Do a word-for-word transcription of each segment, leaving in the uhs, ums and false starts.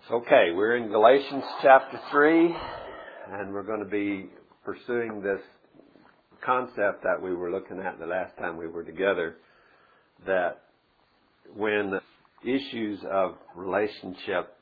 Okay, we're in Galatians chapter three, and we're going to be pursuing this concept that we were looking at the last time we were together, that when issues of relationship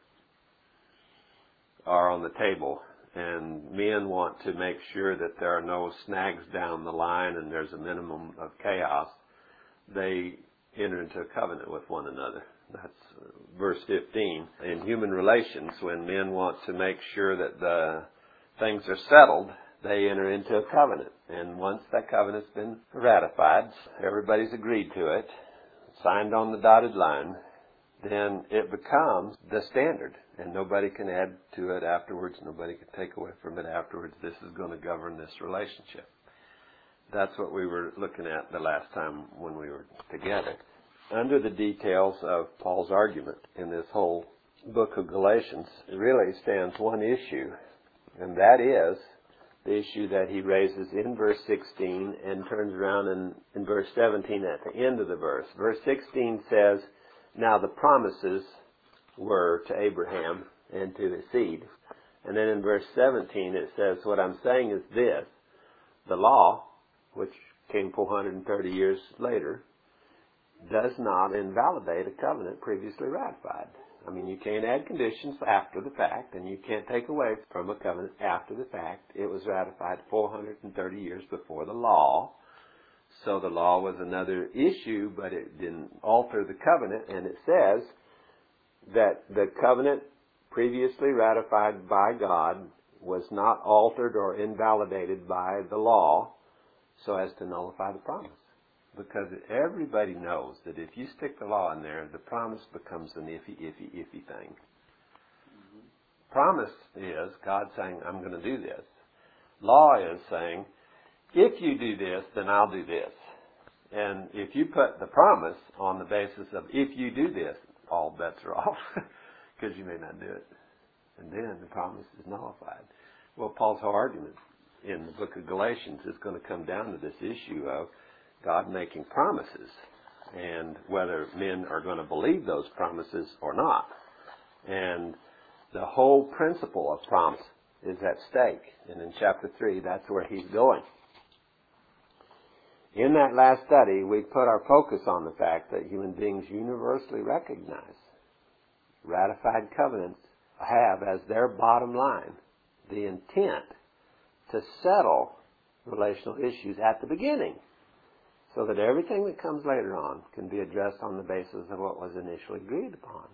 are on the table and men want to make sure that there are no snags down the line and there's a minimum of chaos, they enter into a covenant with one another. That's verse fifteen. In human relations, when men want to make sure that the things are settled, they enter into a covenant. And once that covenant's been ratified, everybody's agreed to it, signed on the dotted line, then it becomes the standard. And nobody can add to it afterwards. Nobody can take away from it afterwards. This is going to govern this relationship. That's what we were looking at the last time when we were together. Under the details of Paul's argument in this whole book of Galatians, it really stands one issue, and that is the issue that he raises in verse sixteen and turns around in, in verse seventeen at the end of the verse. Verse sixteen says, "Now the promises were to Abraham and to his seed." And then in verse seventeen it says, what I'm saying is this: the law, which came four hundred thirty years later, does not invalidate a covenant previously ratified. I mean, you can't add conditions after the fact, and you can't take away from a covenant after the fact. It was ratified four hundred thirty years before the law. So the law was another issue, but it didn't alter the covenant. And it says that the covenant previously ratified by God was not altered or invalidated by the law so as to nullify the promise. Because everybody knows that if you stick the law in there, the promise becomes an iffy, iffy, iffy thing. Mm-hmm. Promise is God saying, I'm going to do this. Law is saying, if you do this, then I'll do this. And if you put the promise on the basis of, if you do this, all bets are off, because you may not do it. And then the promise is nullified. Well, Paul's whole argument in the book of Galatians is going to come down to this issue of God making promises, and whether men are going to believe those promises or not. And the whole principle of promise is at stake. And in chapter three, that's where he's going. In that last study, we put our focus on the fact that human beings universally recognize ratified covenants have as their bottom line the intent to settle relational issues at the beginning, so that everything that comes later on can be addressed on the basis of what was initially agreed upon.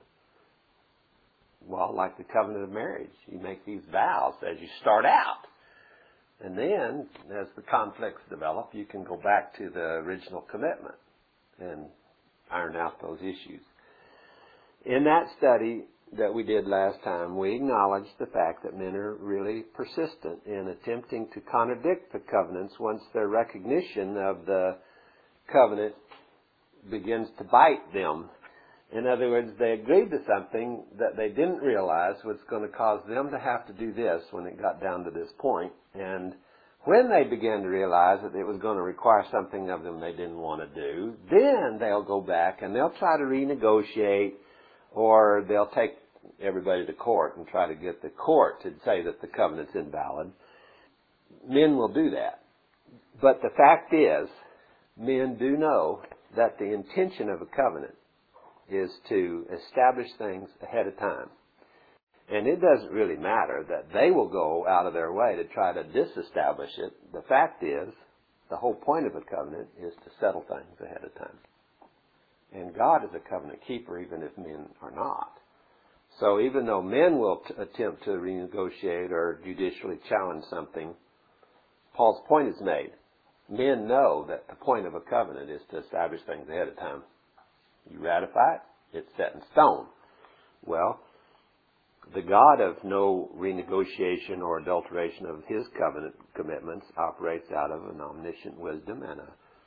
Well, like the covenant of marriage, you make these vows as you start out. And then, as the conflicts develop, you can go back to the original commitment and iron out those issues. In that study that we did last time, we acknowledged the fact that men are really persistent in attempting to contradict the covenants once their recognition of the covenant begins to bite them. In other words, they agreed to something that they didn't realize was going to cause them to have to do this when it got down to this point. And when they began to realize that it was going to require something of them they didn't want to do, then they'll go back and they'll try to renegotiate, or they'll take everybody to court and try to get the court to say that the covenant's invalid. Men will do that. But the fact is, men do know that the intention of a covenant is to establish things ahead of time. And it doesn't really matter that they will go out of their way to try to disestablish it. The fact is, the whole point of a covenant is to settle things ahead of time. And God is a covenant keeper even if men are not. So even though men will t- attempt to renegotiate or judicially challenge something, Paul's point is made. Men know that the point of a covenant is to establish things ahead of time. You ratify it, it's set in stone. Well, the God of no renegotiation or adulteration of his covenant commitments operates out of an omniscient wisdom, and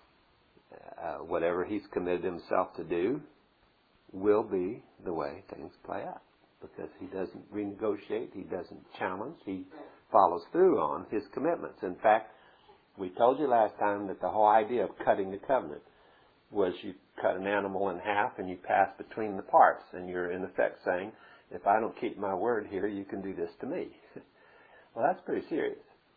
a, uh, whatever he's committed himself to do will be the way things play out. Because he doesn't renegotiate, he doesn't challenge, he follows through on his commitments. In fact, we told you last time that the whole idea of cutting the covenant was you cut an animal in half and you pass between the parts, and you're in effect saying, If I don't keep my word here, you can do this to me. Well, that's pretty serious.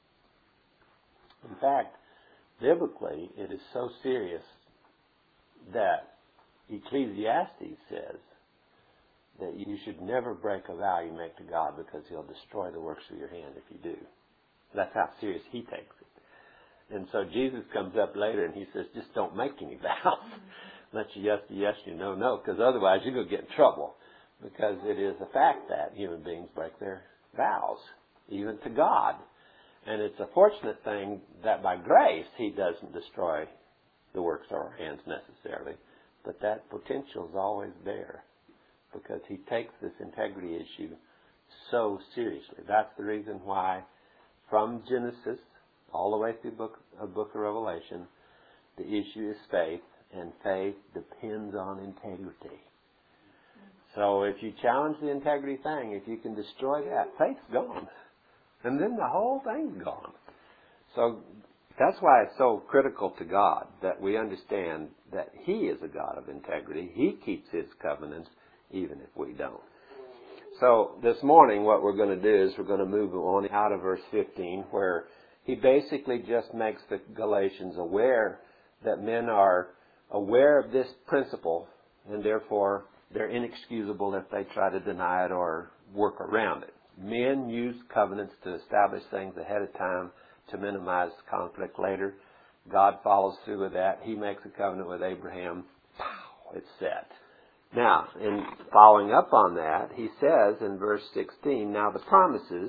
In fact, biblically, it is so serious that Ecclesiastes says that you should never break a vow you make to God because He'll destroy the works of your hand if you do. That's how serious He takes it. And so Jesus comes up later and He says, just don't make any vows. Let you yes be yes, you no, no, because otherwise you're going to get in trouble. Because it is a fact that human beings break their vows, even to God. And it's a fortunate thing that by grace He doesn't destroy the works of our hands necessarily. But that potential is always there because He takes this integrity issue so seriously. That's the reason why from Genesis all the way through the book, uh, book of Revelation, the issue is faith, and faith depends on integrity. So if you challenge the integrity thing, if you can destroy that, faith's gone. And then the whole thing's gone. So that's why it's so critical to God that we understand that He is a God of integrity. He keeps His covenants even if we don't. So this morning what we're going to do is we're going to move on out of verse fifteen where he basically just makes the Galatians aware that men are aware of this principle and therefore they're inexcusable if they try to deny it or work around it. Men use covenants to establish things ahead of time to minimize conflict later. God follows through with that. He makes a covenant with Abraham. Pow, it's set. Now, in following up on that, he says in verse sixteen, now the promises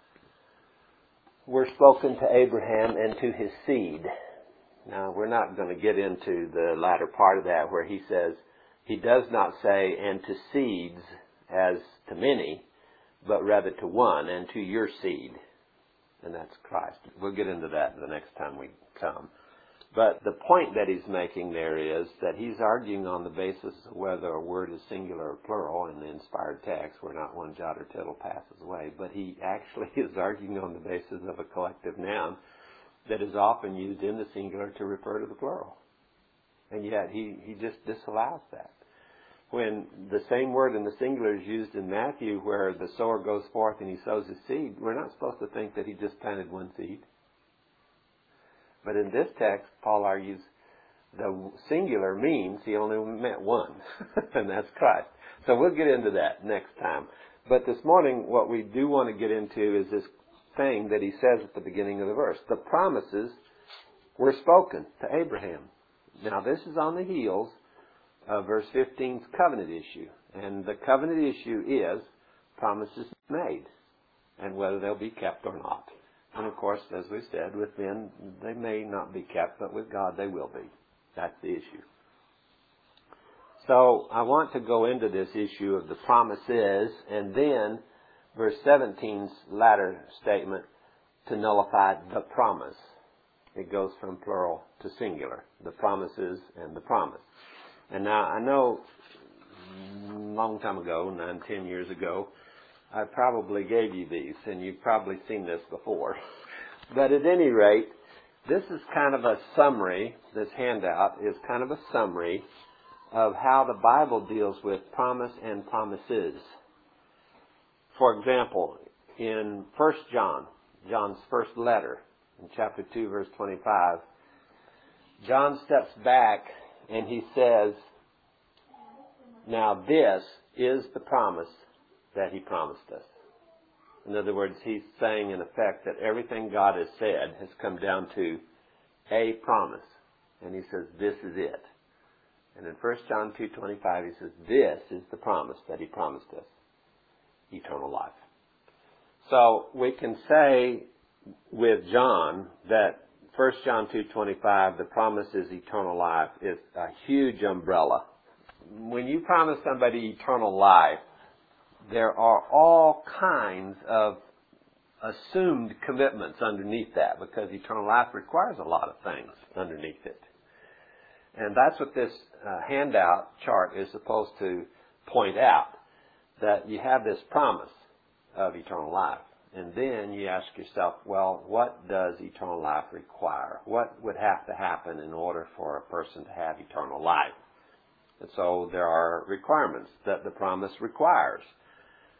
were spoken to Abraham and to his seed. Now, we're not going to get into the latter part of that where he says, he does not say, and to seeds as to many, but rather to one, and to your seed. And that's Christ. We'll get into that the next time we come. But the point that he's making there is that he's arguing on the basis of whether a word is singular or plural in the inspired text, where not one jot or tittle passes away. But he actually is arguing on the basis of a collective noun that is often used in the singular to refer to the plural. And yet he, he just disallows that. When the same word in the singular is used in Matthew where the sower goes forth and he sows his seed, we're not supposed to think that he just planted one seed. But in this text, Paul argues the singular means he only meant one, and that's Christ. So we'll get into that next time. But this morning, what we do want to get into is this thing that he says at the beginning of the verse. The promises were spoken to Abraham. Now, this is on the heels of verse fifteen's covenant issue. And the covenant issue is promises made and whether they'll be kept or not. And of course, as we said, with men, they may not be kept, but with God, they will be. That's the issue. So I want to go into this issue of the promises and then verse seventeen's latter statement to nullify the promise. It goes from plural to singular, the promises and the promise. And now I know a long time ago, nine, ten years ago, I probably gave you these, and you've probably seen this before. But at any rate, this is kind of a summary, this handout is kind of a summary of how the Bible deals with promise and promises. For example, in First John, John's first letter, in chapter two, verse twenty-five, John steps back and he says, now this is the promise that he promised us. In other words, he's saying in effect that everything God has said has come down to a promise. And he says, this is it. And in First John two twenty-five, he says, this is the promise that he promised us. Eternal life. So we can say with John that First John two twenty-five, the promise is eternal life, is a huge umbrella. When you promise somebody eternal life, there are all kinds of assumed commitments underneath that because eternal life requires a lot of things underneath it. And that's what this uh, handout chart is supposed to point out, that you have this promise of eternal life. And then you ask yourself, well, what does eternal life require? What would have to happen in order for a person to have eternal life? And so there are requirements that the promise requires.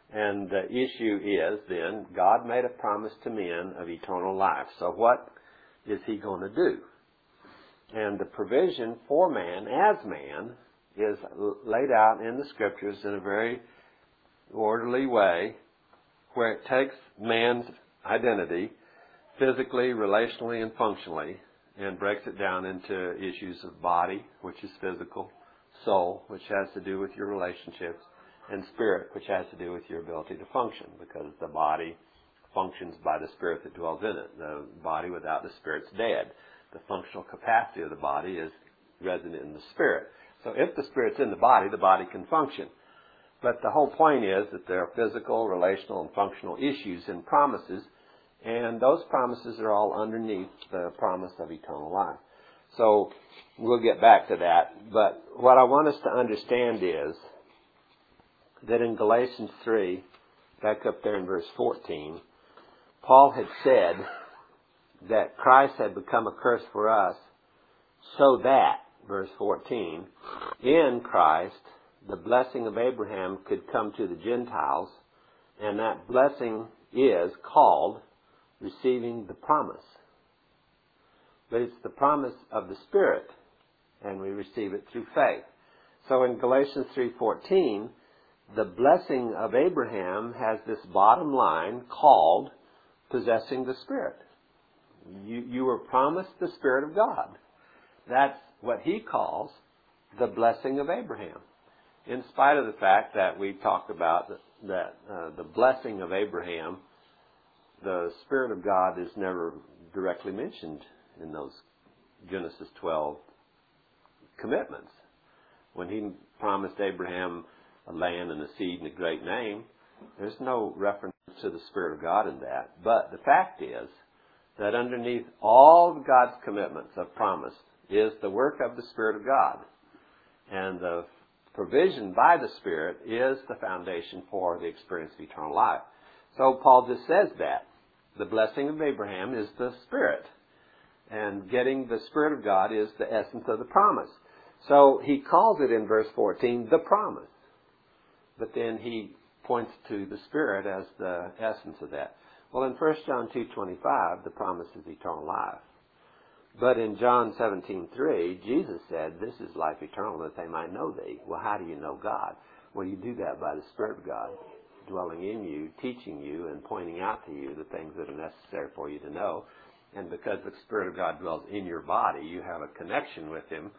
And the issue is then, God made a promise to men of eternal life. So what is He going to do? And the provision for man as man is laid out in the Scriptures in a very orderly way, where it takes man's identity physically, relationally, and functionally, and breaks it down into issues of body, which is physical, soul, which has to do with your relationships, and spirit, which has to do with your ability to function, because the body functions by the spirit that dwells in it. The body without the spirit's dead. The functional capacity of the body is resident in the spirit. So if the spirit's in the body, the body can function. But the whole point is that there are physical, relational, and functional issues in promises, and those promises are all underneath the promise of eternal life. So we'll get back to that. But what I want us to understand is that in Galatians three, back up there in verse fourteen, Paul had said that Christ had become a curse for us so that, verse fourteen, in Christ the blessing of Abraham could come to the Gentiles, and that blessing is called receiving the promise. But it's the promise of the Spirit, and we receive it through faith. So in Galatians three fourteen, the blessing of Abraham has this bottom line called possessing the Spirit. You, you were promised the Spirit of God. That's what he calls the blessing of Abraham. In spite of the fact that we talked about that, that uh, the blessing of Abraham, the Spirit of God is never directly mentioned in those Genesis twelve commitments. When he promised Abraham a land and a seed and a great name, there's no reference to the Spirit of God in that. But the fact is that underneath all of God's commitments of promise is the work of the Spirit of God. And the provision by the Spirit is the foundation for the experience of eternal life. So Paul just says that. The blessing of Abraham is the Spirit. And getting the Spirit of God is the essence of the promise. So he calls it in verse fourteen the promise. But then he points to the Spirit as the essence of that. Well, in First John two twenty-five, the promise is eternal life. But in John seventeen three, Jesus said, this is life eternal, that they might know thee. Well, how do you know God? Well, you do that by the Spirit of God dwelling in you, teaching you, and pointing out to you the things that are necessary for you to know. And because the Spirit of God dwells in your body, you have a connection with Him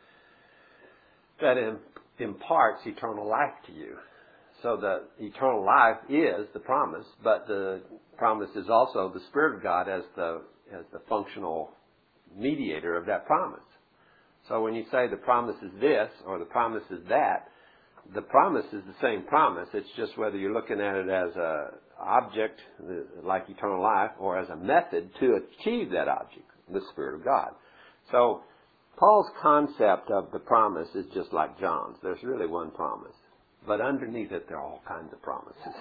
that imparts eternal life to you. So the eternal life is the promise, but the promise is also the Spirit of God as the as the functional mediator of that promise. So when you say the promise is this or the promise is that, the promise is the same promise. It's just whether you're looking at it as a object like eternal life or as a method to achieve that object, the Spirit of God. So Paul's concept of the promise is just like John's. There's really one promise. But underneath it, there are all kinds of promises.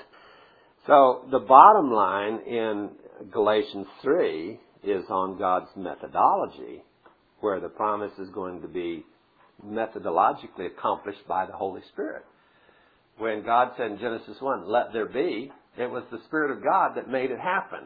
So the bottom line in Galatians three is on God's methodology, where the promise is going to be methodologically accomplished by the Holy Spirit. When God said in Genesis one, let there be, it was the Spirit of God that made it happen.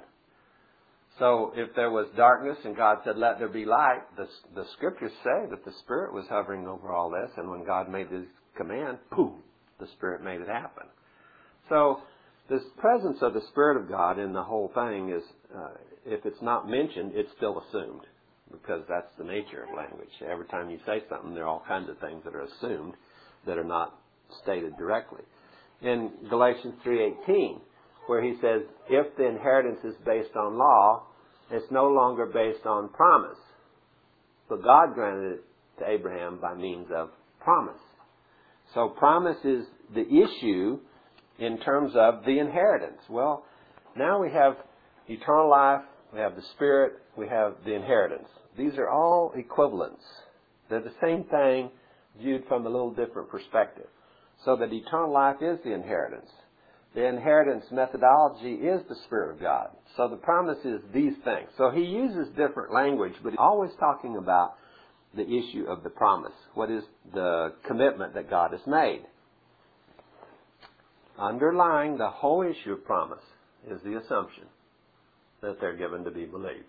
So if there was darkness and God said, let there be light, the, the Scriptures say that the Spirit was hovering over all this, and when God made His command, boom, the Spirit made it happen. So this presence of the Spirit of God in the whole thing is, uh, if it's not mentioned, it's still assumed, because that's the nature of language. Every time you say something, there are all kinds of things that are assumed that are not stated directly. In Galatians three eighteen, where he says, if the inheritance is based on law, it's no longer based on promise. But God granted it to Abraham by means of promise. So promise is the issue in terms of the inheritance. Well, now we have eternal life, we have the Spirit, we have the inheritance. These are all equivalents. They're the same thing viewed from a little different perspective. So that eternal life is the inheritance. The inheritance methodology is the Spirit of God. So the promise is these things. So he uses different language, but he's always talking about the issue of the promise. What is the commitment that God has made? underlying the whole issue of promise is the assumption that they're given to be believed.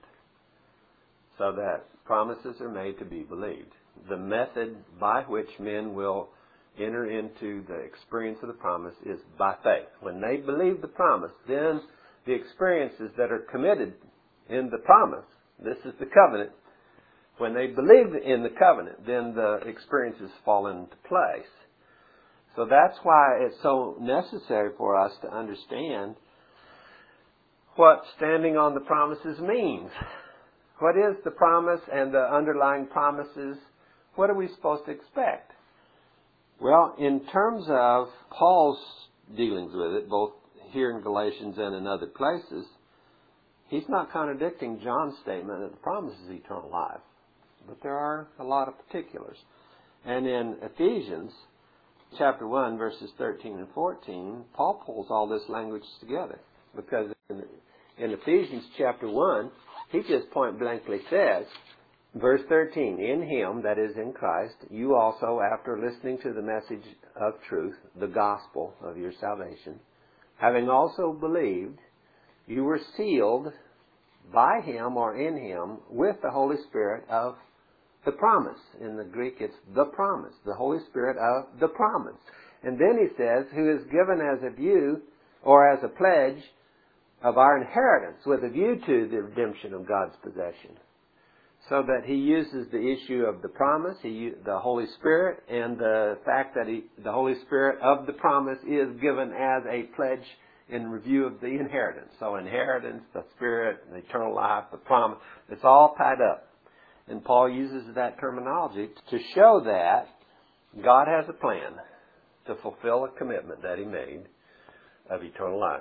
So that promises are made to be believed. The method by which men will enter into the experience of the promise is by faith. When they believe the promise, then the experiences that are committed in the promise, this is the covenant, when they believe in the covenant, then the experiences fall into place. So that's why it's so necessary for us to understand what standing on the promises means. What is the promise and the underlying promises? What are we supposed to expect? Well, in terms of Paul's dealings with it, both here in Galatians and in other places, he's not contradicting John's statement that the promise is eternal life. But there are a lot of particulars. And in Ephesians chapter one, verses thirteen and fourteen, Paul pulls all this language together. Because in, in Ephesians chapter one, he just point blankly says, verse thirteen, in Him, that is in Christ, you also, after listening to the message of truth, the gospel of your salvation, having also believed, you were sealed by Him or in Him with the Holy Spirit of the promise. In the Greek, it's the promise, the Holy Spirit of the promise. And then he says, who is given as a view or as a pledge of our inheritance with a view to the redemption of God's possession. So that he uses the issue of the promise, he, the Holy Spirit, and the fact that he, the Holy Spirit of the promise is given as a pledge in review of the inheritance. So inheritance, the Spirit, the eternal life, the promise, it's all tied up. And Paul uses that terminology to show that God has a plan to fulfill a commitment that He made of eternal life.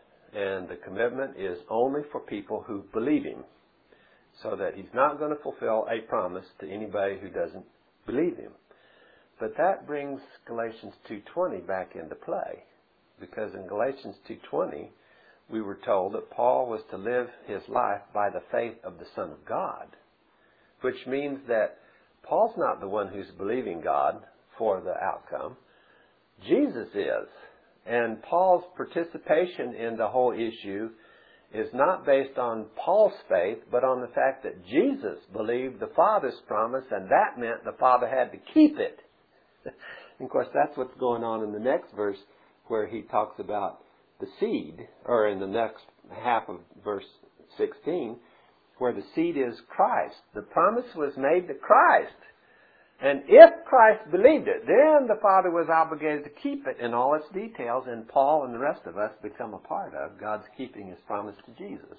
And the commitment is only for people who believe Him. So that He's not going to fulfill a promise to anybody who doesn't believe Him. But that brings Galatians two twenty back into play. Because in Galatians two twenty, we were told that Paul was to live his life by the faith of the Son of God. Which means that Paul's not the one who's believing God for the outcome. Jesus is. And Paul's participation in the whole issue is not based on Paul's faith, but on the fact that Jesus believed the Father's promise, and that meant the Father had to keep it. And of course, that's what's going on in the next verse, where he talks about the seed, or in the next half of verse sixteen, where the seed is Christ. The promise was made to Christ. And if Christ believed it, then the Father was obligated to keep it in all its details, and Paul and the rest of us become a part of God's keeping His promise to Jesus.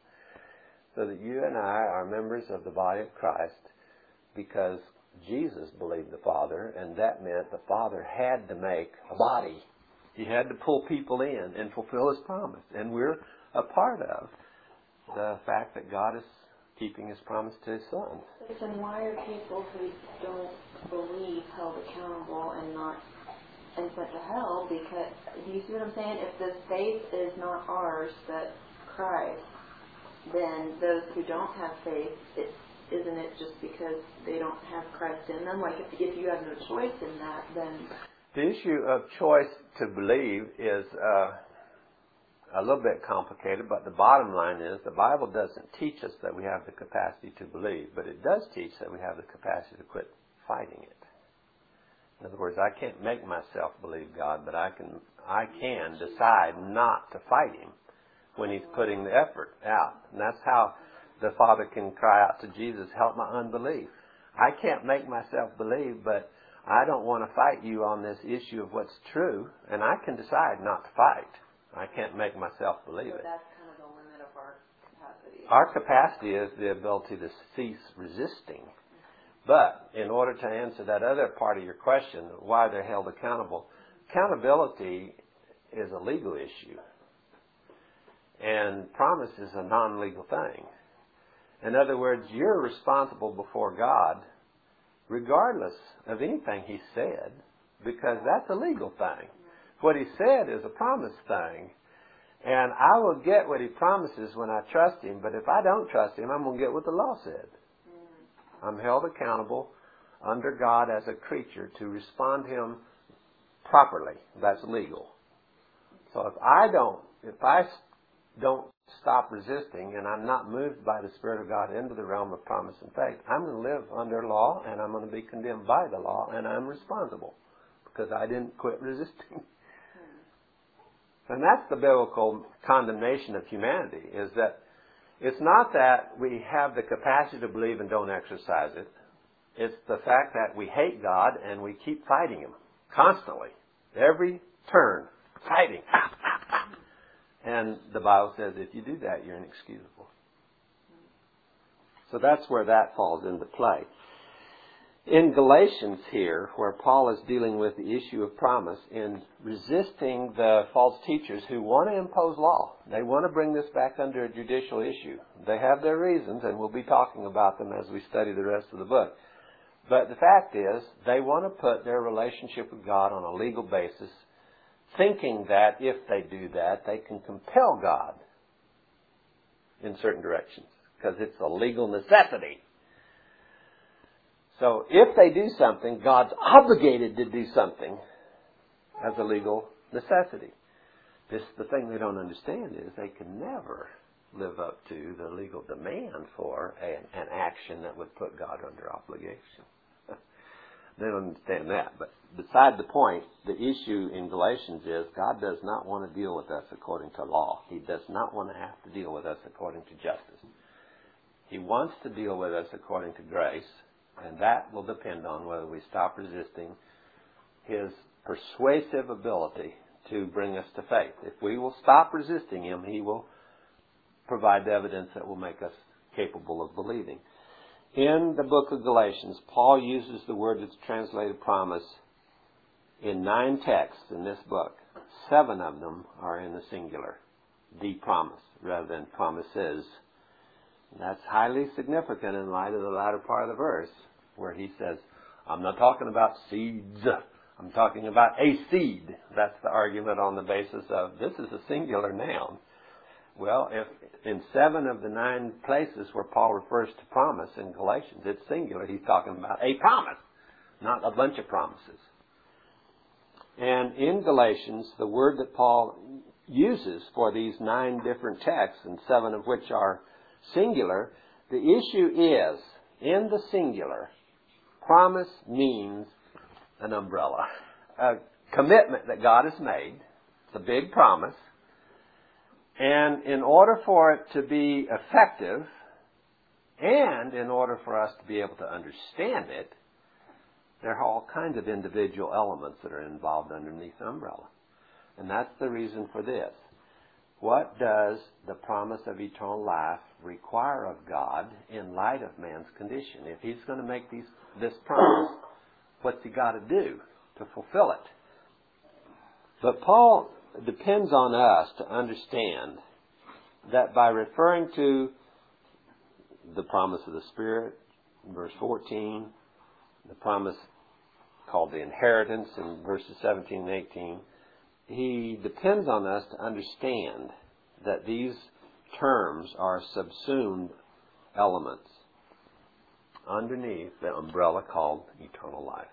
So that you and I are members of the body of Christ because Jesus believed the Father, and that meant the Father had to make a body. He had to pull people in and fulfill His promise. And we're a part of the fact that God is keeping His promise to His Son. Then why are people who don't believe held accountable and not and sent to hell? Because, do you see what I'm saying? If the faith is not ours, but Christ, then those who don't have faith, it, isn't it just because they don't have Christ in them? Like, if, if you have no choice in that, then... The issue of choice to believe is uh, a little bit complicated, but the bottom line is the Bible doesn't teach us that we have the capacity to believe, but it does teach that we have the capacity to quit fighting it. In other words, I can't make myself believe God, but I can I can decide not to fight Him when He's putting the effort out. And that's how the Father can cry out to Jesus, help my unbelief. I can't make myself believe, but I don't want to fight you on this issue of what's true, and I can decide not to fight. I can't make myself believe so it. That's kind of the limit of our capacity. Our capacity is the ability to cease resisting. But in order to answer that other part of your question, why they're held accountable, accountability is a legal issue. And promise is a non-legal thing. In other words, you're responsible before God regardless of anything He said, because that's a legal thing. What He said is a promise thing. And I will get what He promises when I trust Him, but if I don't trust Him, I'm going to get what the law said. I'm held accountable under God as a creature to respond to Him properly. That's legal. So if I don't, if I don't stop resisting and I'm not moved by the Spirit of God into the realm of promise and faith, I'm going to live under law and I'm going to be condemned by the law, and I'm responsible because I didn't quit resisting. And that's the biblical condemnation of humanity, is that it's not that we have the capacity to believe and don't exercise it. It's the fact that we hate God and we keep fighting Him constantly. Every turn, fighting. And the Bible says if you do that, you're inexcusable. So that's where that falls into play. In Galatians here, where Paul is dealing with the issue of promise, in resisting the false teachers who want to impose law, they want to bring this back under a judicial issue. They have their reasons, and we'll be talking about them as we study the rest of the book. But the fact is, they want to put their relationship with God on a legal basis, thinking that if they do that, they can compel God in certain directions, because it's a legal necessity. So if they do something, God's obligated to do something as a legal necessity. This, the thing they don't understand is they can never live up to the legal demand for a, an action that would put God under obligation. They don't understand that. But beside the point, the issue in Galatians is God does not want to deal with us according to law. He does not want to have to deal with us according to justice. He wants to deal with us according to grace. And that will depend on whether we stop resisting His persuasive ability to bring us to faith. If we will stop resisting Him, He will provide the evidence that will make us capable of believing. In the book of Galatians, Paul uses the word that's translated promise in nine texts in this book. Seven of them are in the singular, the promise, rather than promises. That's highly significant in light of the latter part of the verse, where he says, I'm not talking about seeds. I'm talking about a seed. That's the argument on the basis of this is a singular noun. Well, if in seven of the nine places where Paul refers to promise in Galatians, it's singular. He's talking about a promise, not a bunch of promises. And in Galatians, the word that Paul uses for these nine different texts, and seven of which are singular, the issue is, in the singular, promise means an umbrella. A commitment that God has made. It's a big promise. And in order for it to be effective, and in order for us to be able to understand it, there are all kinds of individual elements that are involved underneath the umbrella. And that's the reason for this. What does the promise of eternal life require of God in light of man's condition? If He's going to make these, this promise, what's He got to do to fulfill it? But Paul depends on us to understand that by referring to the promise of the Spirit, in verse fourteen, the promise called the inheritance in verses seventeen and eighteen, he depends on us to understand that these terms are subsumed elements underneath the umbrella called eternal life.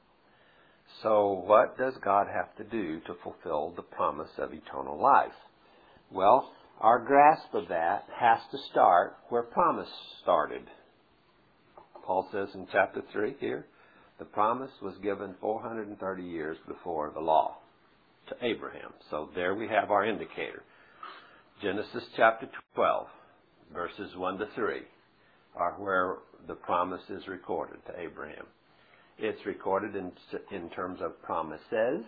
So what does God have to do to fulfill the promise of eternal life? Well, our grasp of that has to start where promise started. Paul says in chapter three here, the promise was given four hundred thirty years before the law to Abraham. So there we have our indicator. Genesis chapter twelve, verses one to three, are where the promise is recorded to Abraham. It's recorded in, in terms of promises,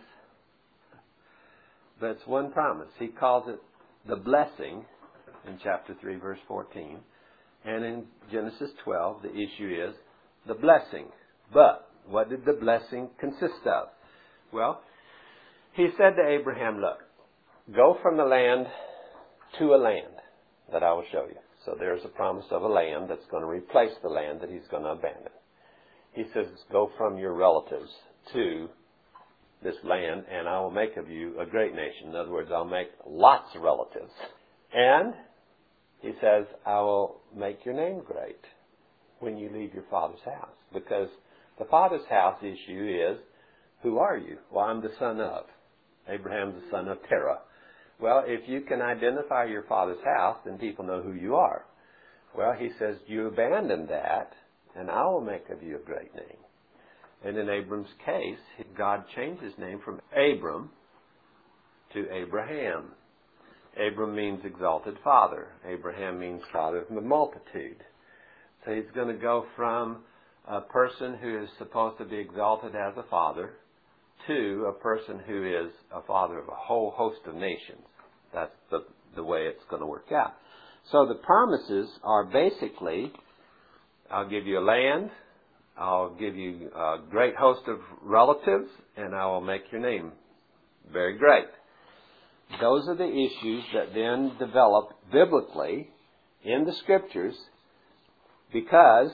but it's one promise. He calls it the blessing in chapter three, verse fourteen. And in Genesis twelve, the issue is the blessing. But what did the blessing consist of? Well, he said to Abraham, look, go from the land to a land that I will show you. So there's a promise of a land that's going to replace the land that he's going to abandon. He says, go from your relatives to this land, and I will make of you a great nation. In other words, I'll make lots of relatives. And he says, I will make your name great when you leave your father's house. Because the father's house issue is, who are you? Well, I'm the son of. Abraham's the son of Terah. Well, if you can identify your father's house, then people know who you are. Well, he says, you abandon that, and I will make of you a great name. And in Abram's case, God changed his name from Abram to Abraham. Abram means exalted father. Abraham means father of the multitude. So he's going to go from a person who is supposed to be exalted as a father to a person who is a father of a whole host of nations. That's the, the way it's going to work out. So the promises are basically, I'll give you a land, I'll give you a great host of relatives, and I will make your name very great. Those are the issues that then develop biblically in the Scriptures, because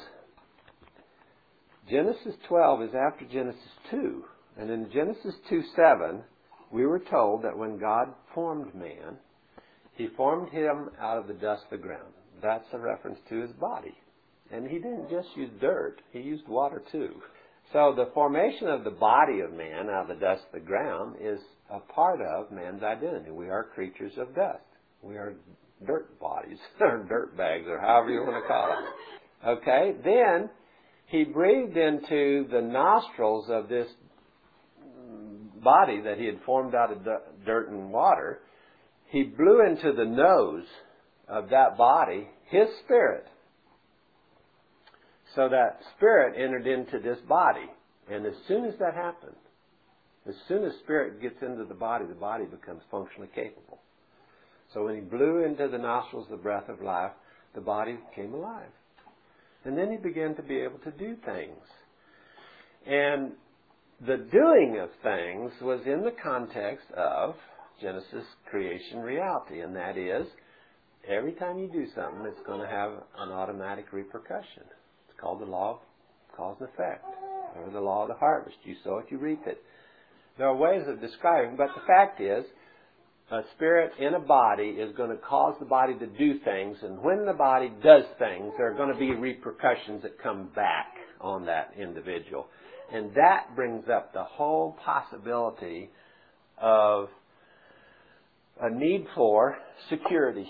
Genesis twelve is after Genesis two. And in Genesis two seven, we were told that when God formed man, He formed him out of the dust of the ground. That's a reference to his body. And He didn't just use dirt, He used water too. So the formation of the body of man out of the dust of the ground is a part of man's identity. We are creatures of dust. We are dirt bodies, or dirt bags, or however you want to call it. Okay, then He breathed into the nostrils of this body that He had formed out of dirt and water. He blew into the nose of that body His Spirit. So that Spirit entered into this body. And as soon as that happened, as soon as Spirit gets into the body, the body becomes functionally capable. So when He blew into the nostrils the breath of life, the body came alive. And then He began to be able to do things. And the doing of things was in the context of Genesis creation reality. And that is, every time you do something, it's going to have an automatic repercussion. It's called the law of cause and effect, or the law of the harvest. You sow it, you reap it. There are ways of describing, but the fact is, a spirit in a body is going to cause the body to do things, and when the body does things, there are going to be repercussions that come back on that individual. And that brings up the whole possibility of a need for security.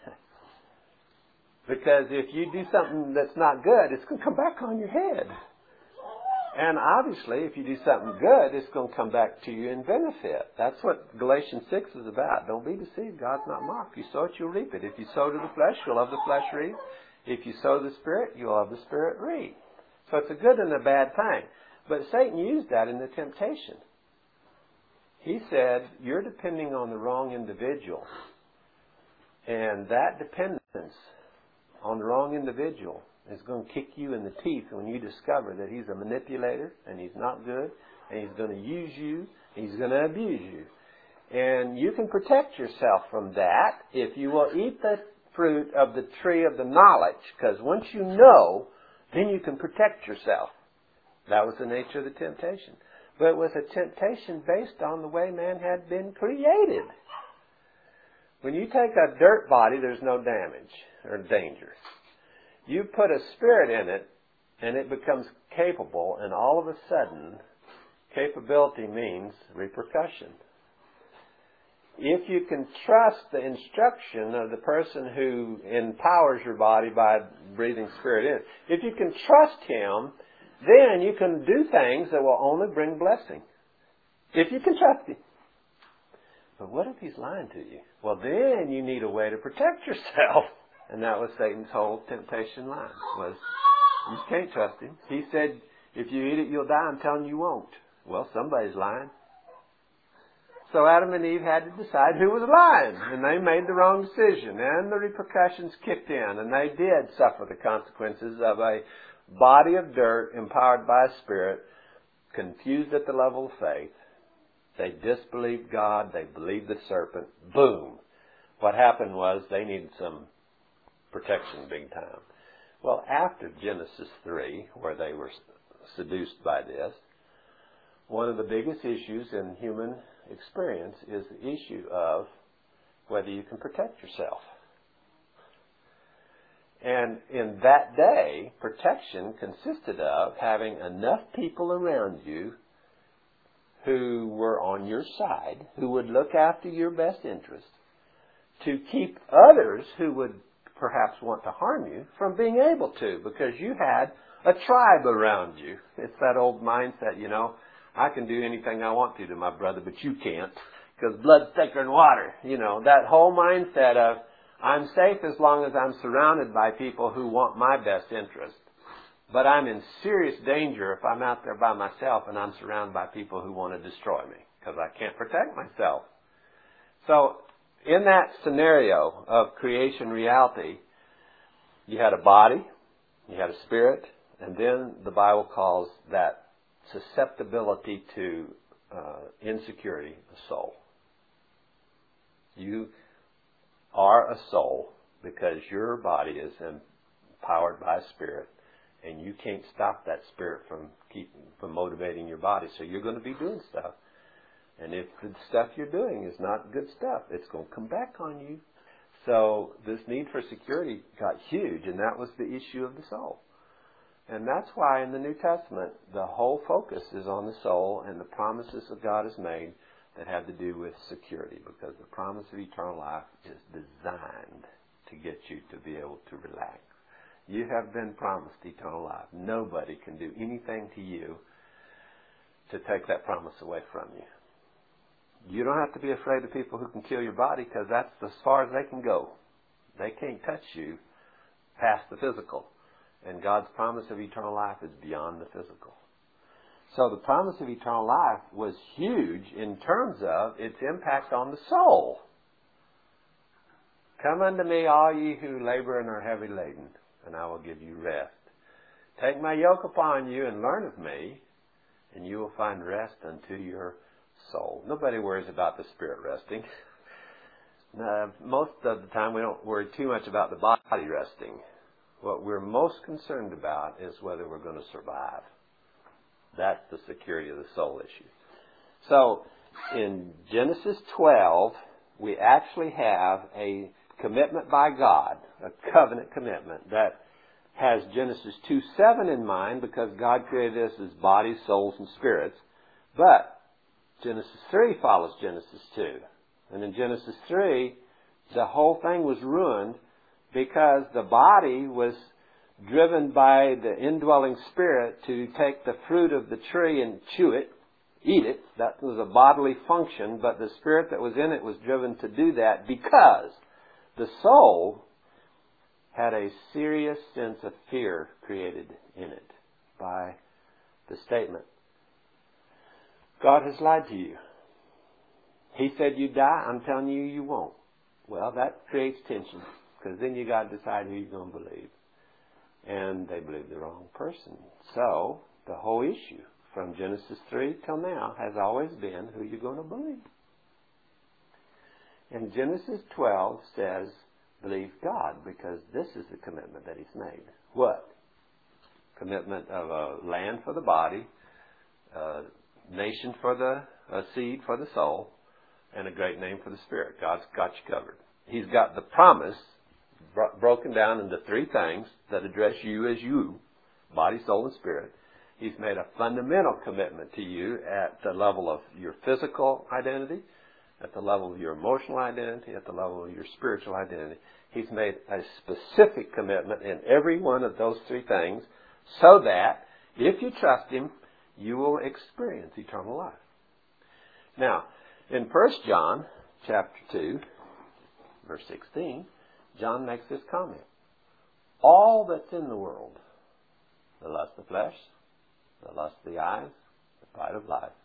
Because if you do something that's not good, it's going to come back on your head. And obviously, if you do something good, it's going to come back to you in benefit. That's what Galatians six is about. Don't be deceived. God's not mocked. You sow it, you'll reap it. If you sow to the flesh, you'll have the flesh reap. If you sow the Spirit, you'll have the Spirit reap. So it's a good and a bad thing. But Satan used that in the temptation. He said, you're depending on the wrong individual. And that dependence on the wrong individual is going to kick you in the teeth when you discover that he's a manipulator and he's not good and he's going to use you and he's going to abuse you. And you can protect yourself from that if you will eat the fruit of the tree of the knowledge, because once you know, then you can protect yourself. That was the nature of the temptation. But it was a temptation based on the way man had been created. When you take a dirt body, there's no damage or danger. You put a spirit in it, and it becomes capable, and all of a sudden, capability means repercussion. If you can trust the instruction of the person who empowers your body by breathing spirit in, if you can trust him, then you can do things that will only bring blessing. If you can trust him. But what if he's lying to you? Well, then you need a way to protect yourself. And that was Satan's whole temptation line, was you can't trust him. He said, if you eat it, you'll die. I'm telling you, you won't. Well, somebody's lying. So Adam and Eve had to decide who was lying. And they made the wrong decision. And the repercussions kicked in. And they did suffer the consequences of a body of dirt empowered by a spirit, confused at the level of faith. They disbelieved God. They believed the serpent. Boom. What happened was they needed some protection big time. Well, after Genesis three, where they were seduced by this, one of the biggest issues in human experience is the issue of whether you can protect yourself. And in that day, protection consisted of having enough people around you who were on your side, who would look after your best interest, to keep others who would perhaps want to harm you from being able to, because you had a tribe around you. It's that old mindset, you know, I can do anything I want to to my brother, but you can't, because blood's thicker than water. You know, that whole mindset of, I'm safe as long as I'm surrounded by people who want my best interest. But I'm in serious danger if I'm out there by myself and I'm surrounded by people who want to destroy me, because I can't protect myself. So, in that scenario of creation reality, you had a body, you had a spirit, and then the Bible calls that susceptibility to uh, insecurity a soul. You are a soul because your body is empowered by a spirit, and you can't stop that spirit from keep, from motivating your body. So you're going to be doing stuff. And if the stuff you're doing is not good stuff, it's going to come back on you. So this need for security got huge, and that was the issue of the soul. And that's why in the New Testament, the whole focus is on the soul and the promises that God has made that have to do with security, because the promise of eternal life is designed to get you to be able to relax. You have been promised eternal life. Nobody can do anything to you to take that promise away from you. You don't have to be afraid of people who can kill your body, because that's as far as they can go. They can't touch you past the physical. And God's promise of eternal life is beyond the physical. So the promise of eternal life was huge in terms of its impact on the soul. Come unto me, all ye who labor and are heavy laden, and I will give you rest. Take my yoke upon you and learn of me, and you will find rest unto your soul. Nobody worries about the spirit resting. Uh, most of the time we don't worry too much about the body resting. What we're most concerned about is whether we're going to survive. That's the security of the soul issue. So, in Genesis twelve, we actually have a commitment by God, a covenant commitment that has Genesis two seven in mind, because God created us as bodies, souls, and spirits. But Genesis three follows Genesis two. And in Genesis three, the whole thing was ruined because the body was driven by the indwelling spirit to take the fruit of the tree and chew it, eat it. That was a bodily function, but the spirit that was in it was driven to do that because the soul had a serious sense of fear created in it by the statement, God has lied to you. He said you'd die. I'm telling you, you won't. Well, that creates tension, because then you got to decide who you're going to believe. And they believed the wrong person. So, the whole issue from Genesis three till now has always been who you're going to believe. And Genesis twelve says, believe God, because this is the commitment that He's made. What? Commitment of a land for the body, a nation for the, a seed for the soul, and a great name for the spirit. God's got you covered. He's got the promise bro- broken down into three things that address you as you, body, soul, and spirit. He's made a fundamental commitment to you at the level of your physical identity, at the level of your emotional identity, at the level of your spiritual identity. He's made a specific commitment in every one of those three things, so that if you trust Him, you will experience eternal life. Now, in First John chapter two, verse sixteen, John makes this comment. All that's in the world, the lust of the flesh, the lust of the eyes, the pride of life,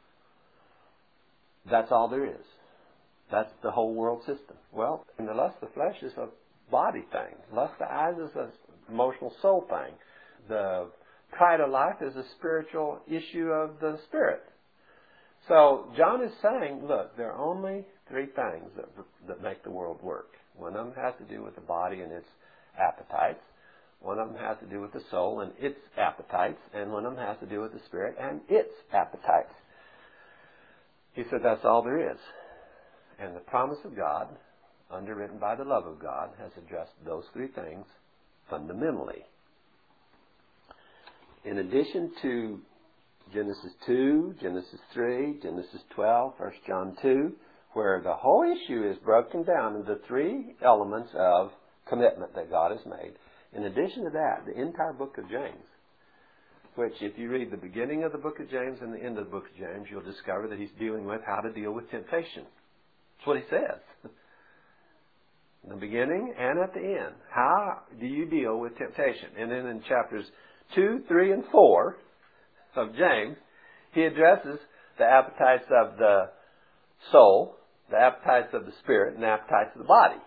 that's all there is. That's the whole world system. Well, and the lust of the flesh is a body thing. Lust of the eyes is an emotional soul thing. The pride of life is a spiritual issue of the spirit. So John is saying, look, there are only three things that, that make the world work. One of them has to do with the body and its appetites. One of them has to do with the soul and its appetites. And one of them has to do with the spirit and its appetites. He said that's all there is. And the promise of God, underwritten by the love of God, has addressed those three things fundamentally. In addition to Genesis two, Genesis three, Genesis twelve, First John two, where the whole issue is broken down into three elements of commitment that God has made. In addition to that, the entire book of James, which if you read the beginning of the book of James and the end of the book of James, you'll discover that he's dealing with how to deal with temptation. That's what he says. In the beginning and at the end. How do you deal with temptation? And then in chapters two, three, and four of James, he addresses the appetites of the soul, the appetites of the spirit, and the appetites of the body.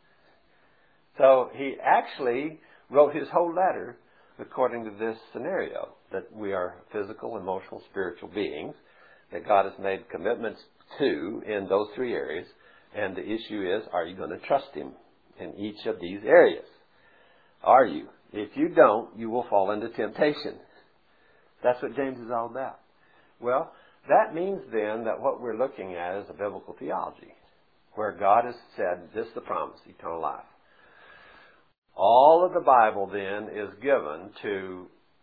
So he actually wrote his whole letter according to this scenario, that we are physical, emotional, spiritual beings, that God has made commitments to in those three areas, and the issue is, are you going to trust Him in each of these areas? Are you? If you don't, you will fall into temptation. That's what James is all about. Well, that means then that what we're looking at is a biblical theology, where God has said, this is the promise, eternal life. All of the Bible then is given to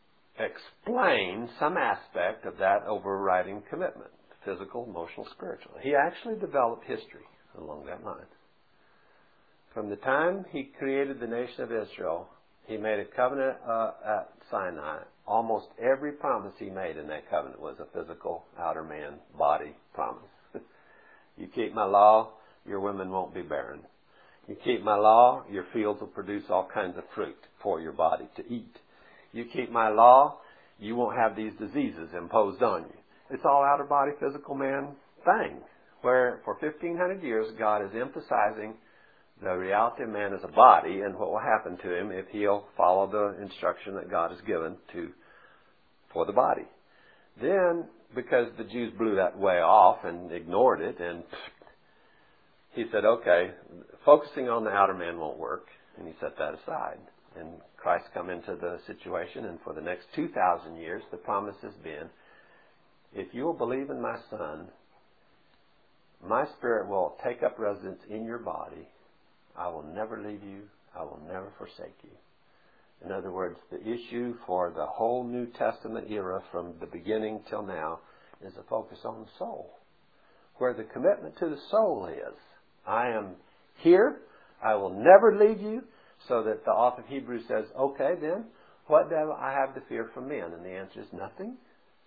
explain some aspect of that overriding commitment, physical, emotional, spiritual. He actually developed history along that line. From the time he created the nation of Israel, he made a covenant uh, at Sinai. Almost every promise he made in that covenant was a physical, outer man, body promise. You keep my law, your women won't be barren. You keep my law, your fields will produce all kinds of fruit for your body to eat. You keep my law, you won't have these diseases imposed on you. It's all outer body, physical man thing, where for fifteen hundred years God is emphasizing the reality of man as a body and what will happen to him if he'll follow the instruction that God has given to for the body. Then, because the Jews blew that way off and ignored it, and he said, okay, focusing on the outer man won't work, and he set that aside. And Christ come into the situation, and for the next two thousand years, the promise has been, if you will believe in my Son, my Spirit will take up residence in your body. I will never leave you. I will never forsake you. In other words, the issue for the whole New Testament era from the beginning till now is a focus on the soul, where the commitment to the soul is, I am here. I will never leave you. So that the author of Hebrews says, okay then, what do I have to fear from men? And the answer is nothing.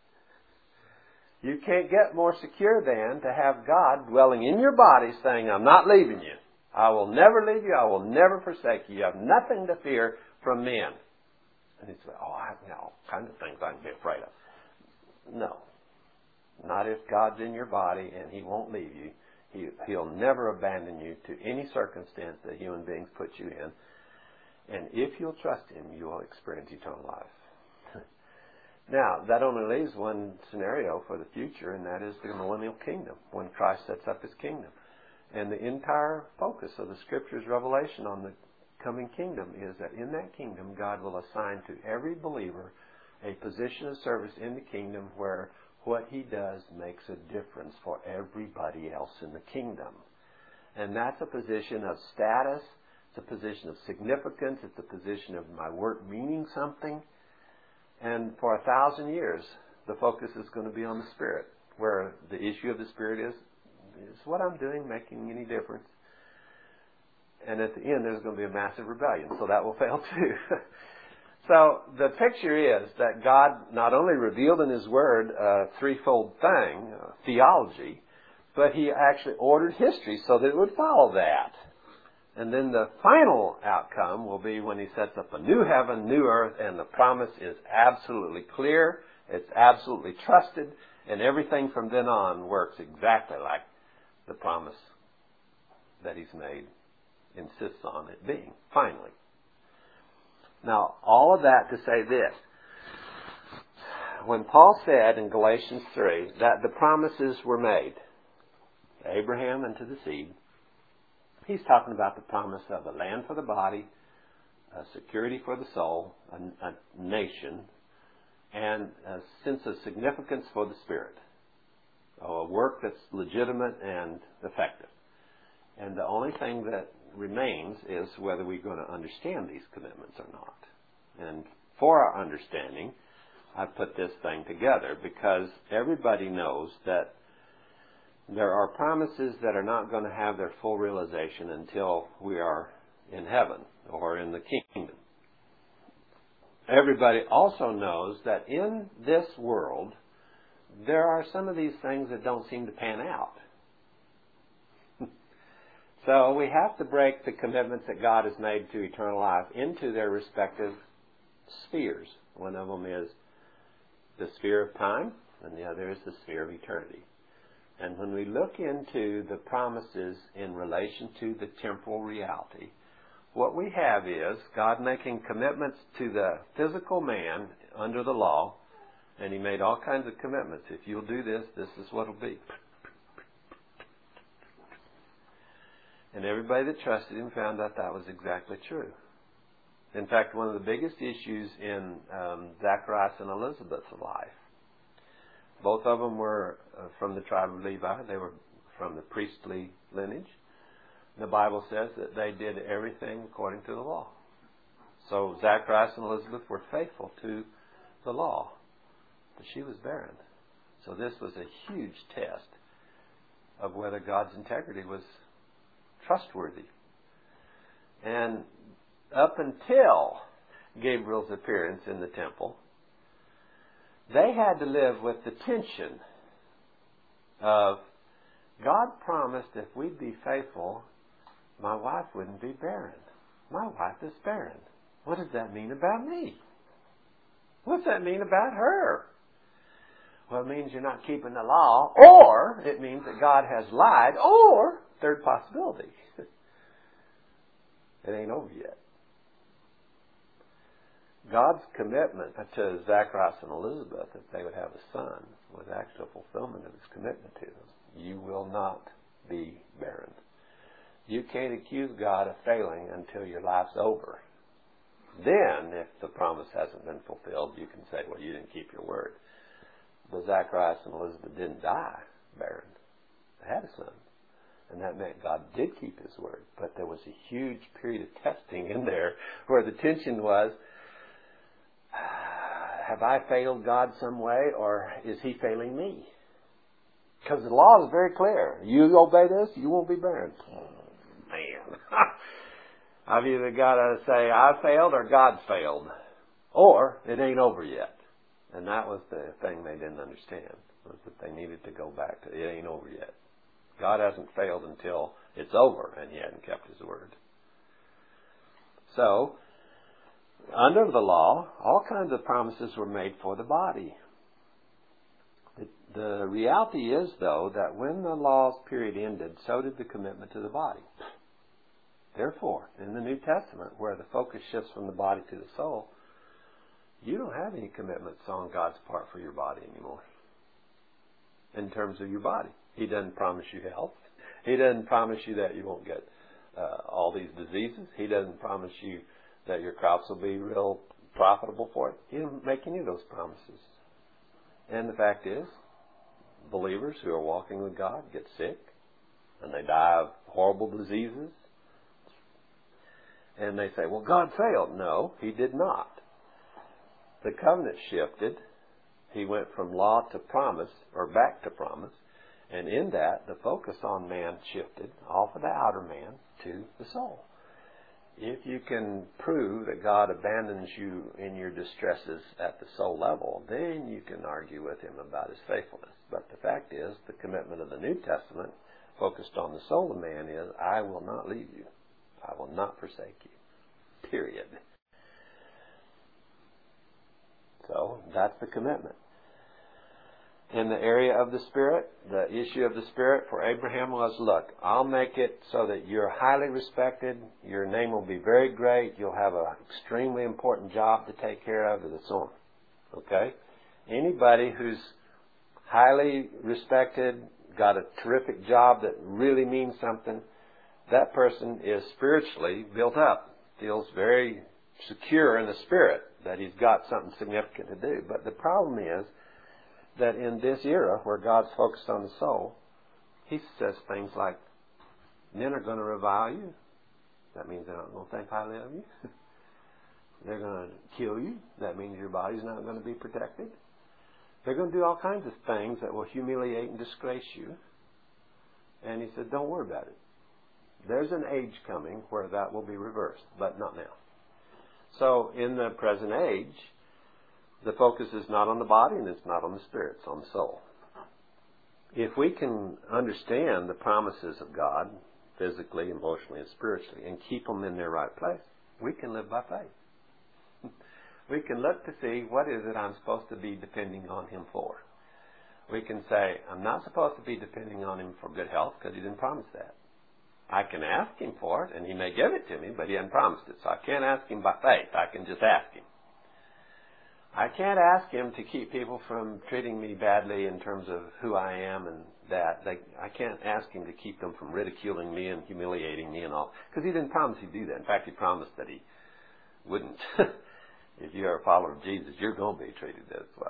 You can't get more secure than to have God dwelling in your body saying, I'm not leaving you. I will never leave you. I will never forsake you. You have nothing to fear from men. And he'd say, oh, I have all kinds of things I can be afraid of. No. Not if God's in your body and He won't leave you. He, he'll never abandon you to any circumstance that human beings put you in. And if you'll trust Him, you will experience eternal life. Now, that only leaves one scenario for the future, and that is the millennial kingdom, when Christ sets up His kingdom. And the entire focus of the Scripture's revelation on the coming kingdom is that in that kingdom, God will assign to every believer a position of service in the kingdom where what He does makes a difference for everybody else in the kingdom. And that's a position of status. It's a position of significance. It's a position of my work meaning something. And for a thousand years, the focus is going to be on the Spirit, where the issue of the Spirit is, is what I'm doing making any difference? And at the end, there's going to be a massive rebellion, so that will fail too. So the picture is that God not only revealed in His Word a threefold thing, uh, theology, but He actually ordered history so that it would follow that. And then the final outcome will be when He sets up a new heaven, new earth, and the promise is absolutely clear, it's absolutely trusted, and everything from then on works exactly like the promise that He's made insists on it being, finally. Now, all of that to say this. When Paul said in Galatians three that the promises were made to Abraham and to the seed, he's talking about the promise of a land for the body, a security for the soul, a, a nation, and a sense of significance for the spirit. A work that's legitimate and effective. And the only thing that remains is whether we're going to understand these commitments or not. And for our understanding, I put this thing together because everybody knows that there are promises that are not going to have their full realization until we are in heaven or in the kingdom. Everybody also knows that in this world, there are some of these things that don't seem to pan out. So we have to break the commitments that God has made to eternal life into their respective spheres. One of them is the sphere of time, and the other is the sphere of eternity. And when we look into the promises in relation to the temporal reality, what we have is God making commitments to the physical man under the law, and He made all kinds of commitments. If you'll do this, this is what it'll be. And everybody that trusted Him found out that was exactly true. In fact, one of the biggest issues in um, Zacharias and Elizabeth's life, both of them were uh, from the tribe of Levi. They were from the priestly lineage. The Bible says that they did everything according to the law. So Zacharias and Elizabeth were faithful to the law, but she was barren. So this was a huge test of whether God's integrity was trustworthy. And up until Gabriel's appearance in the temple, they had to live with the tension of God promised if we'd be faithful, my wife wouldn't be barren. My wife is barren. What does that mean about me? What's that mean about her? Well, it means you're not keeping the law, or it means that God has lied, or, third possibility, it ain't over yet. God's commitment to Zacharias and Elizabeth, that they would have a son, was actually a fulfillment of His commitment to them. You will not be barren. You can't accuse God of failing until your life's over. Then, if the promise hasn't been fulfilled, you can say, well, you didn't keep your word. But Zacharias and Elizabeth didn't die barren. They had a son. And that meant God did keep His word. But there was a huge period of testing in there where the tension was, have I failed God some way, or is He failing me? Because the law is very clear. You obey this, you won't be barren. Man. I've either got to say I failed or God's failed. Or it ain't over yet. And that was the thing they didn't understand, was that they needed to go back to it ain't over yet. God hasn't failed until it's over, and He hadn't kept His word. So, under the law, all kinds of promises were made for the body. The, the reality is, though, that when the law's period ended, so did the commitment to the body. Therefore, in the New Testament, where the focus shifts from the body to the soul, you don't have any commitments on God's part for your body anymore. In terms of your body. He doesn't promise you health. He doesn't promise you that you won't get uh, all these diseases. He doesn't promise you that your crops will be real profitable for it. He didn't make any of those promises. And the fact is, believers who are walking with God get sick, and they die of horrible diseases. And they say, well, God failed. No, He did not. The covenant shifted. He went from law to promise, or back to promise. And in that, the focus on man shifted off of the outer man to the soul. If you can prove that God abandons you in your distresses at the soul level, then you can argue with Him about His faithfulness. But the fact is, the commitment of the New Testament, focused on the soul of man, is, I will not leave you. I will not forsake you. Period. So, that's the commitment. In the area of the Spirit, the issue of the Spirit for Abraham was, look, I'll make it so that you're highly respected, your name will be very great, you'll have an extremely important job to take care of, and so on. Okay? Anybody who's highly respected, got a terrific job that really means something, that person is spiritually built up, feels very secure in the Spirit that he's got something significant to do. But the problem is, that in this era where God's focused on the soul, He says things like, men are going to revile you. That means they're not going to think highly of you. They're going to kill you. That means your body's not going to be protected. They're going to do all kinds of things that will humiliate and disgrace you. And he said, don't worry about it. There's an age coming where that will be reversed, but not now. So in the present age, the focus is not on the body and it's not on the spirit, it's on the soul. If we can understand the promises of God, physically, emotionally, and spiritually, and keep them in their right place, we can live by faith. We can look to see what is it I'm supposed to be depending on Him for. We can say, I'm not supposed to be depending on Him for good health because He didn't promise that. I can ask Him for it, and He may give it to me, but He hasn't promised it. So I can't ask Him by faith. I can just ask Him. I can't ask Him to keep people from treating me badly in terms of who I am and that. They, I can't ask Him to keep them from ridiculing me and humiliating me and all. Because He didn't promise He'd do that. In fact, He promised that He wouldn't. If you're a follower of Jesus, you're going to be treated this way.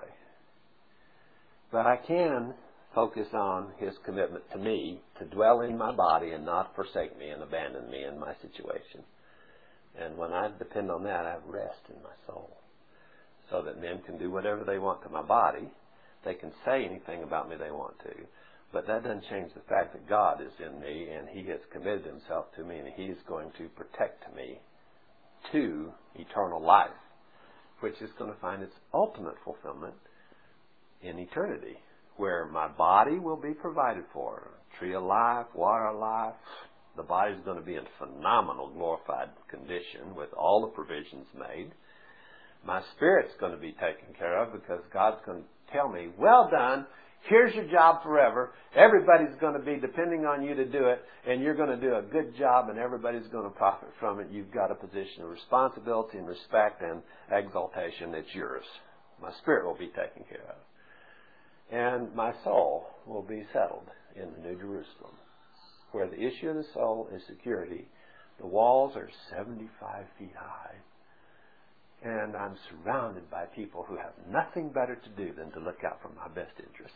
But I can focus on His commitment to me to dwell in my body and not forsake me and abandon me in my situation. And when I depend on that, I have rest in my soul. So that men can do whatever they want to my body. They can say anything about me they want to. But that doesn't change the fact that God is in me and He has committed Himself to me and He is going to protect me to eternal life, which is going to find its ultimate fulfillment in eternity, where my body will be provided for. Tree of life, water of life. The body's going to be in phenomenal glorified condition with all the provisions made. My spirit's going to be taken care of because God's going to tell me, well done, here's your job forever. Everybody's going to be depending on you to do it, and you're going to do a good job, and everybody's going to profit from it. You've got a position of responsibility and respect and exaltation. It's yours. My spirit will be taken care of. And my soul will be settled in the New Jerusalem, where the issue of the soul is security. The walls are seventy-five feet high. And I'm surrounded by people who have nothing better to do than to look out for my best interests.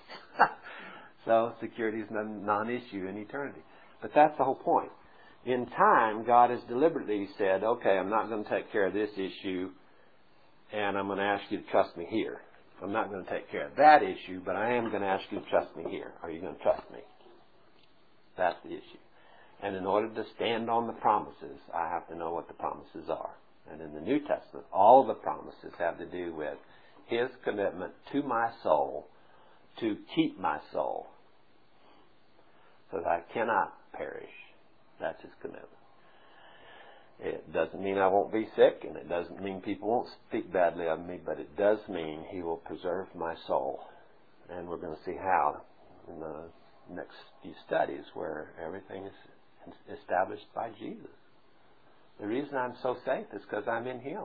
So security is a non-issue in eternity. But that's the whole point. In time, God has deliberately said, okay, I'm not going to take care of this issue, and I'm going to ask you to trust me here. I'm not going to take care of that issue, but I am going to ask you to trust me here. Are you going to trust me? That's the issue. And in order to stand on the promises, I have to know what the promises are. And in the New Testament, all the promises have to do with His commitment to my soul to keep my soul so that I cannot perish. That's His commitment. It doesn't mean I won't be sick, and it doesn't mean people won't speak badly of me, but it does mean He will preserve my soul. And we're going to see how in the next few studies where everything is established by Jesus. The reason I'm so safe is because I'm in Him.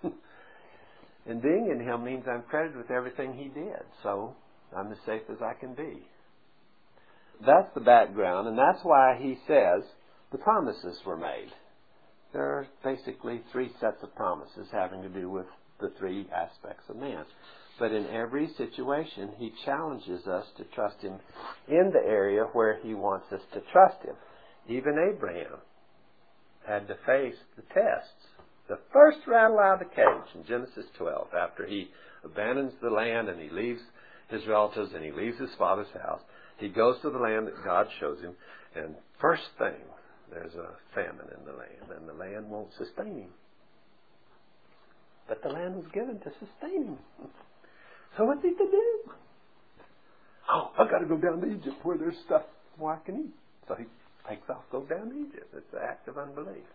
And being in Him means I'm credited with everything He did. So I'm as safe as I can be. That's the background, and that's why He says the promises were made. There are basically three sets of promises having to do with the three aspects of man. But in every situation, He challenges us to trust Him in the area where He wants us to trust Him. Even Abraham had to face the tests. The first rattle out of the cage in Genesis twelve, after he abandons the land and he leaves his relatives and he leaves his father's house, he goes to the land that God shows him, and first thing, there's a famine in the land, and the land won't sustain him. But the land was given to sustain him. So what's he to do? Oh, I've got to go down to Egypt where there's stuff where I can eat. So he takes off, goes down to Egypt. It's an act of unbelief.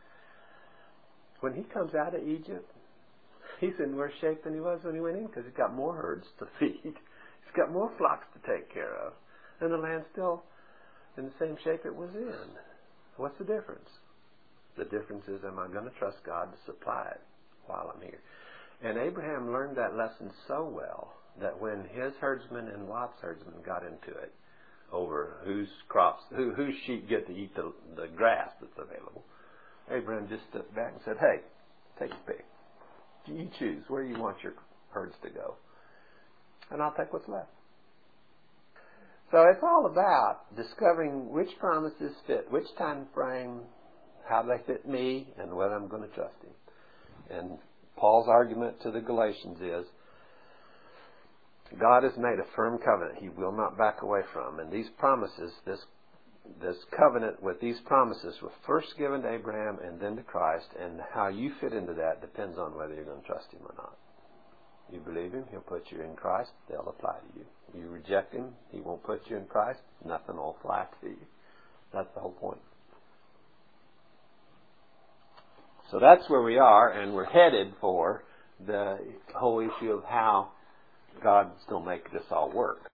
When he comes out of Egypt, he's in worse shape than he was when he went in because he's got more herds to feed. He's got more flocks to take care of. And the land's still in the same shape it was in. What's the difference? The difference is, am I going to trust God to supply it while I'm here? And Abraham learned that lesson so well that when his herdsmen and Lot's herdsmen got into it over whose crops, who, whose sheep get to eat the, the grass that's available, Abraham just stepped back and said, hey, take a pick. You choose where you want your herds to go. And I'll take what's left. So it's all about discovering which promises fit which time frame, how they fit me, and whether I'm going to trust Him. And Paul's argument to the Galatians is, God has made a firm covenant He will not back away from. And these promises, this this covenant with these promises were first given to Abraham and then to Christ, and how you fit into that depends on whether you're going to trust Him or not. You believe Him, He'll put you in Christ, they'll apply to you. You reject Him, He won't put you in Christ, nothing will apply to you. That's the whole point. So that's where we are, and we're headed for the whole issue of how God's going to make this all work.